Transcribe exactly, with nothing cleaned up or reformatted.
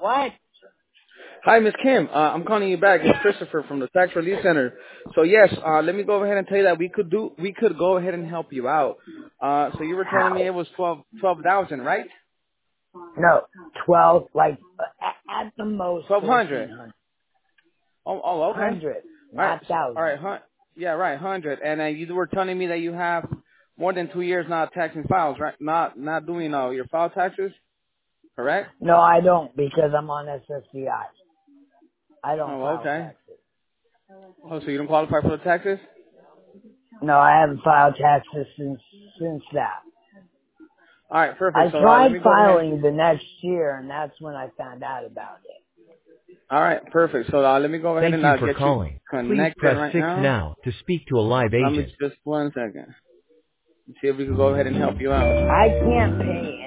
What? Hi, Miss Kim. Uh, I'm calling you back. It's Christopher from the Tax Relief Center. So yes, uh, let me go ahead and tell you that we could do, we could go ahead and help you out. Uh, so you were telling me How? it was twelve, twelve thousand, right? No, twelve. Like at, at the most Twelve fourteen hundred. hundred. Oh, oh, okay. Hundred, All right, not so, all right, thousand. hun- yeah, right, hundred. And uh, you were telling me that you have more than two years not taxing files, right? Not, not doing uh, your file taxes, correct? No, I don't because I'm on S S D I. I I don't Oh, file okay. taxes. Oh, so you don't qualify for the taxes? No, I haven't filed taxes since since that. All right, I perfect. So uh, let tried me go ahead. filing the next year, and that's when I found out about it. All right, perfect. So uh, let me go ahead Thank and you uh, for get you calling. Please connected press right six now. now to speak to a live Let me agent. just one second. See if we can go ahead and help you out. I can't pay